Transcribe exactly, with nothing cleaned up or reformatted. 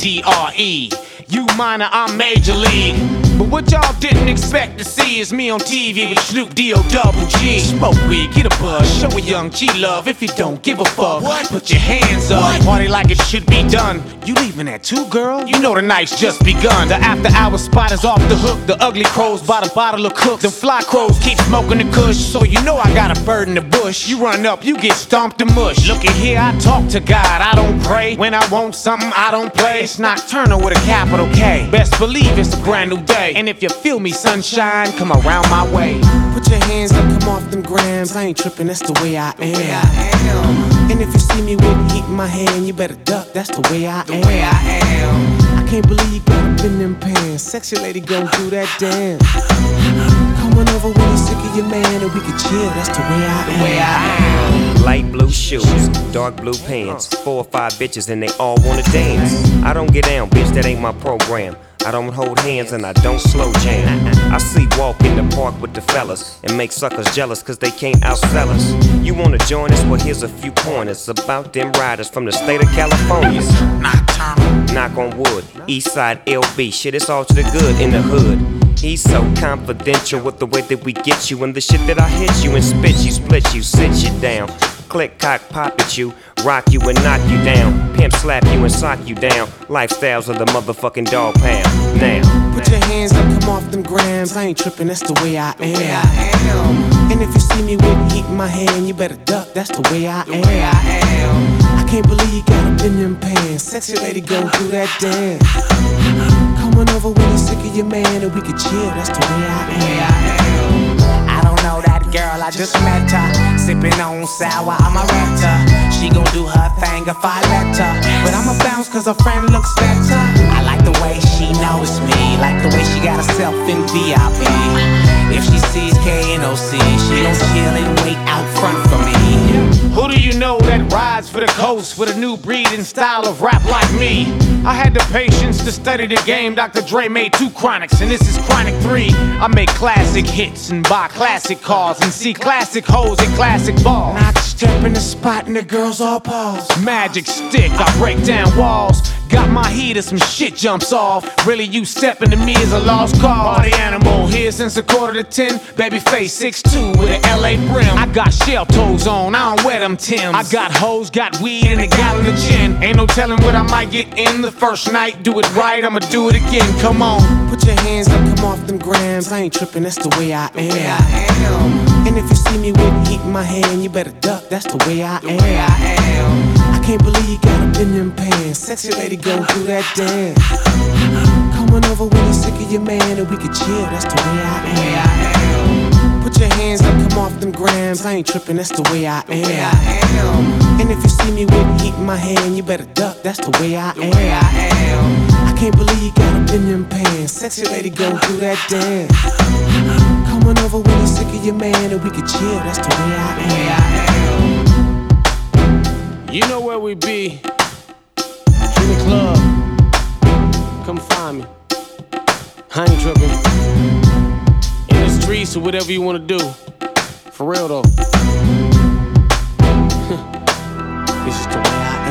D R E. You minor, I'm major league. But what y'all didn't expect to see is me on T V with Snoop D O double G. Smoke weed, get a buzz, show a young G love. If you don't give a fuck, what? Put your hands up. What? Party like it should be done. You leaving at two, girl? You know the night's just begun. The after hour spot is off the hook. The ugly crows by the bottle of cook. Them fly crows keep smoking the kush. So you know I got a bird in the bush. You run up, you get stomped to mush. Look at here, I talk to God, I don't pray. When I want something, I don't play. It's nocturnal with a capital K. Best believe it's a brand new day. And if you feel me, sunshine, come around my way. Put your hands up, come off them grams. I ain't tripping, that's the way I am. And if you see me with heat in my hand, you better duck, that's the way I am. I can't believe you got up in them pants. Sexy lady gon' do that dance. Come on over when you're sick of your man and we can chill, that's the way I am. Light blue shoes, dark blue pants, four or five bitches and they all wanna dance. I don't get down, bitch, that ain't my program. I don't hold hands and I don't slow jam. I sleepwalk in the park with the fellas and make suckers jealous cause they can't outsell us. You wanna join us? Well, here's a few pointers about them riders from the state of California. Knock on wood, Eastside L B, shit, it's all to the good in the hood. He's so confidential with the way that we get you, and the shit that I hit you and spit you, split you, sit you down. Click, cock, pop at you, rock you and knock you down. Pimp slap you and sock you down. Lifestyles of the motherfucking dog pound. Now, put your hands up, come off them grams. I ain't tripping, that's the way I am. And if you see me with heat in my hand, you better duck, that's the way I am. I can't believe you got up in them pants. Sexy lady gon' do that dance. Come on over when you're sick of your man and we can chill, that's the way I am. I don't know that girl, I just met her. Sippin' on sour, I'm a raptor. She gon' do her thing if I let her. But I'ma bounce cause her friend looks better. I like the way she knows me, like the way she got herself in V I P. If she sees K N O C, she gon' chill and wait out front for me. Who do you know that rides for the coast with a new breed and style of rap like me? I had the patience to study the game. Doctor Dre made two chronics and this is chronic three. I make classic hits and buy classic cars and see classic hoes and classic balls. I step in the spot and the girls all pause. Magic stick, I break down walls. Got my heater, some shit jumps off. Really, you stepping to me is a lost cause. Party animal here since a quarter to ten. Babyface six two with an L A brim. I got shell toes on, I don't wear them Timbs. I got hoes, got weed, and a gallon of gin. Ain't no telling what I might get in the first night. Do it right, I'ma do it again. Come on, put your hands up, come off them grams. I ain't tripping, that's the way I am. And if you see me with heat in my hand, you better duck, that's the way I am. I can't believe you got up in them pants. Sexy lady gon' do that dance. Come on over when you're sick of your man and we can chill, that's the way I am. Put your hands up, come off them grams. I ain't tripping, that's the way I am. And if you see me with heat in my hand, you better duck, that's the way I am. I can't believe you got up in them pants. Sexy lady gon' do that dance. Come on over when you're sick of your man and we can chill, that's the way I am. You know where we be, in the club, come find me. I ain't tripping. In the streets or whatever you wanna do, for real though. This is the way I am.